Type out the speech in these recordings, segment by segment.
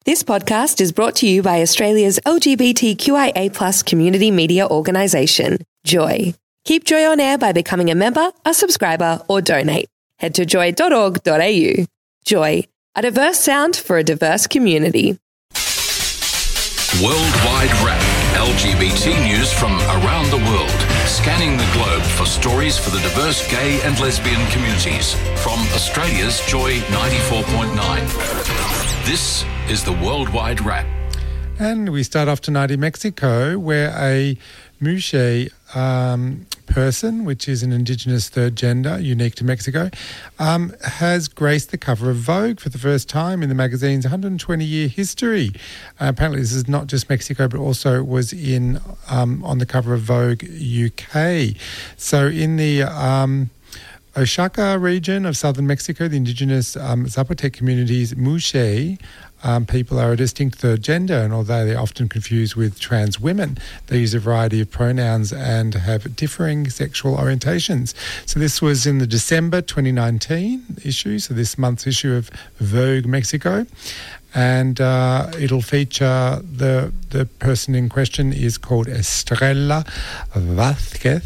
This podcast is brought to you by Australia's LGBTQIA+ community media organisation, Joy. Keep Joy on air by becoming a member, a subscriber, or donate. Head to joy.org.au. Joy, a diverse sound for a diverse community. Worldwide Wrap. LGBT news from around the world. Scanning the globe for stories for the diverse gay and lesbian communities. From Australia's Joy 94.9. This is the Worldwide Wrap. And we start off tonight in Mexico, where a Muxe person, which is an Indigenous third gender, unique to Mexico, has graced the cover of Vogue for the first time in the magazine's 120-year history. Apparently this is not just Mexico, but also was in on the cover of Vogue UK. So in the Oaxaca region of southern Mexico, the indigenous Zapotec communities, Muxe, people are a distinct third gender, and although they're often confused with trans women, they use a variety of pronouns and have differing sexual orientations. So this was in the December 2019 issue, so this month's issue of Vogue Mexico. And it'll feature the person in question is called Estrella Vázquez,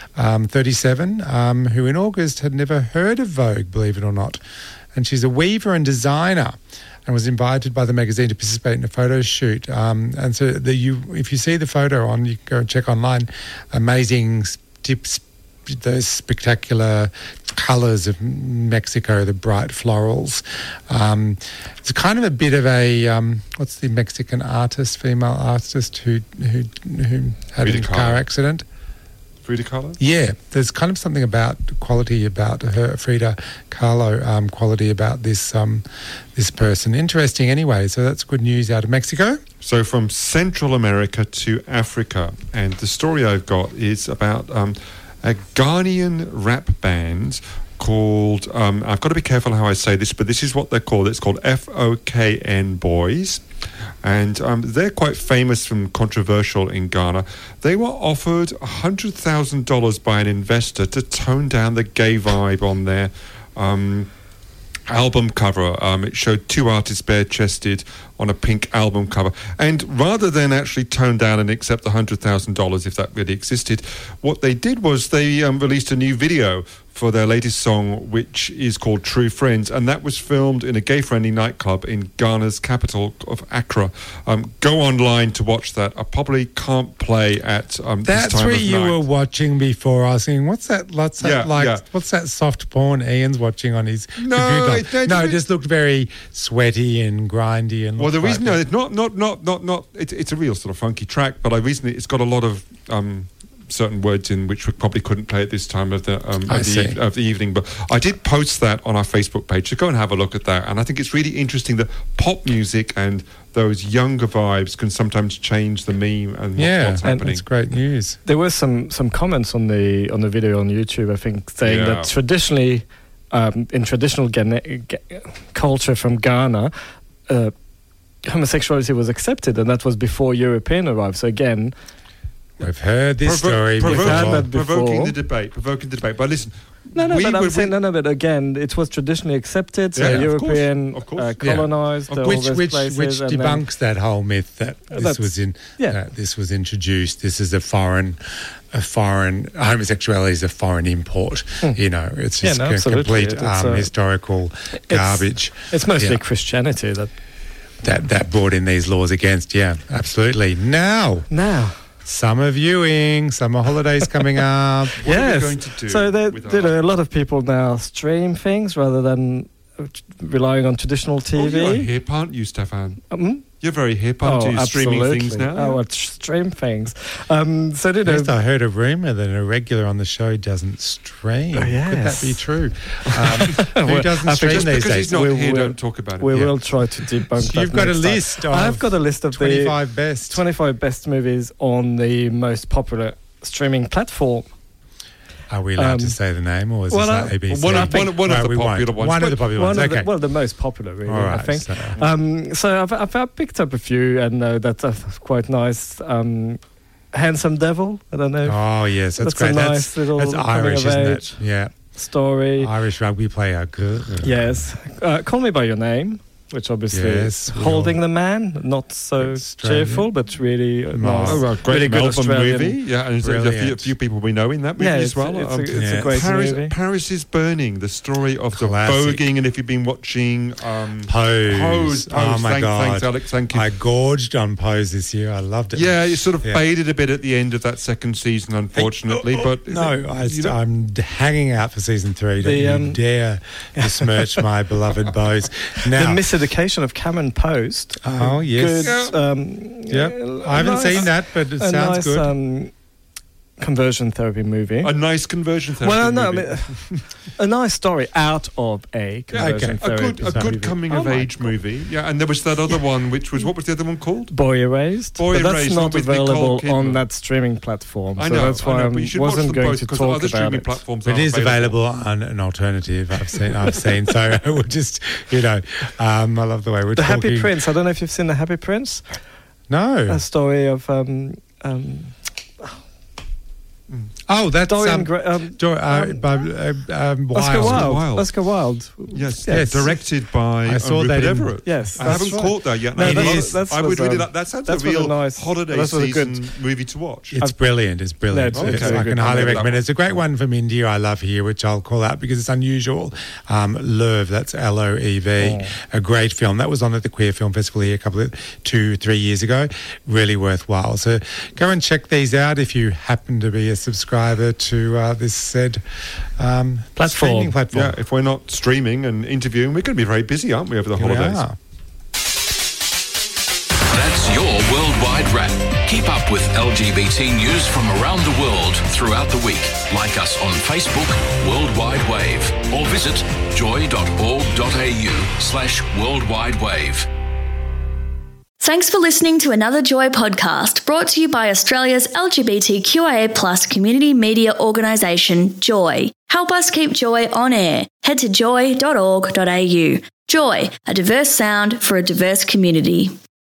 37, who in August had never heard of Vogue, believe it or not. And she's a weaver and designer and was invited by the magazine to participate in a photo shoot. And so if you see the photo on, you can go and check online, amazing tips, those spectacular colours of Mexico, the bright florals. It's kind of a bit of a what's the Mexican artist, female artist who had a car accident? Frida Kahlo? Yeah, there's kind of something about quality about her, Frida Kahlo, quality about this this person. Interesting anyway, so that's good news out of Mexico. So from Central America to Africa, and the story I've got is about a Ghanaian rap band called, I've got to be careful how I say this, but this is what they're called. It's called FOKN Boys. And they're quite famous and controversial in Ghana. They were offered $100,000 by an investor to tone down the gay vibe on their album cover. It showed two artists bare-chested on a pink album cover. And rather than actually tone down and accept the $100,000, if that really existed, what they did was they released a new video for their latest song, which is called True Friends, and that was filmed in a gay-friendly nightclub in Ghana's capital of Accra. Go online to watch that. I probably can't play at this time of night. That's what you were watching before, asking, what's that What's that soft porn Ian's watching on his computer? It just looked very sweaty and grindy. And well, the reason, it's not. It's a real sort of funky track, but it's got a lot of certain words in which we probably couldn't play at this time of the evening. But I did post that on our Facebook page, so go and have a look at that. And I think it's really interesting that pop music and those younger vibes can sometimes change the meme and what's happening. And it's great news. There were some comments on the video on YouTube, I think, saying that traditionally, in traditional culture from Ghana, homosexuality was accepted, and that was before European arrived. So again, we've heard this story before. We've had that before. Provoking the debate. But listen, but again, it was traditionally accepted. So European of course. colonized which debunks that whole myth that this was introduced. This is a foreign homosexuality is a foreign import. You know, it's just complete historical garbage. It's mostly Christianity that brought in these laws against. Yeah, absolutely. Now. Summer viewing, summer holidays coming up. What are we going to do? So a lot of people now stream things rather than relying on traditional TV. Oh, you're hip, aren't you, Stefan? You're very hip, aren't you? Streaming things now. Oh, stream things. At least I heard a rumour that a regular on the show doesn't stream. Oh, yes. Could that be true? Who doesn't stream just these because days? he's not here, don't talk about it. We will try to debunk so that. You've got a list of I've got a list of 25 best movies on the most popular streaming platform. Are we allowed to say the name, or is this not ABC? One of the popular ones. One of the popular ones, okay. The most popular, really, right, I think. So I've picked up a few, and that's quite nice. Handsome Devil, I don't know. Oh, yes, that's great. A nice little that's Irish, isn't it? Yeah. Story. Irish rugby player. Yes. Call Me By Your Name. which obviously Holding the Man, not so cheerful, but really nice. Great really good Melbourne Australian movie. Yeah, and there's a few people we know in that movie as well. It's a great movie. Paris is Burning, the story of the voguing, and if you've been watching Pose. Oh my God. Thanks, Alex. Thank you. I gorged on Pose this year. I loved it. Yeah, it sort of faded a bit at the end of that second season, unfortunately. But I'm hanging out for season 3. Don't you dare besmirch my beloved Pose. Now, the miseducation of Cameron Post. Oh, yes. Good, I haven't seen that, but it sounds good. Conversion therapy movie. A nice conversion therapy movie. I mean, a nice story out of a conversion therapy a good coming-of-age movie. Yeah, and there was that other one, which was, what was the other one called? Boy Erased. But that's not available on that streaming platform. I know, so that's why I wasn't going to talk other streaming about platforms it. It is available on an alternative. I've seen. So we'll just, I love the way we're talking. The Happy Prince. I don't know if you've seen The Happy Prince. No. A story of Oh, that's Oscar Wilde. Yes, directed by Rupert Everett. Yes, I haven't caught that yet. I would really like that. Sounds a real holiday season movie to watch. It's brilliant. It's brilliant. I can highly recommend it. It's a great one from India I love here, which I'll call out because it's unusual. Loev, that's Loev, a great film. That was on at the Queer Film Festival here 2-3 years ago. Really worthwhile. So go and check these out if you happen to be a subscriber to this said streaming platform. Yeah, if we're not streaming and interviewing, we're going to be very busy, aren't we, over the holidays? That's your Worldwide Wrap. Keep up with LGBT news from around the world throughout the week. Like us on Facebook, Worldwide Wave, or visit joy.org.au/Worldwide Wave. Thanks for listening to another Joy podcast brought to you by Australia's LGBTQIA+ community media organisation, Joy. Help us keep Joy on air. Head to joy.org.au. Joy, a diverse sound for a diverse community.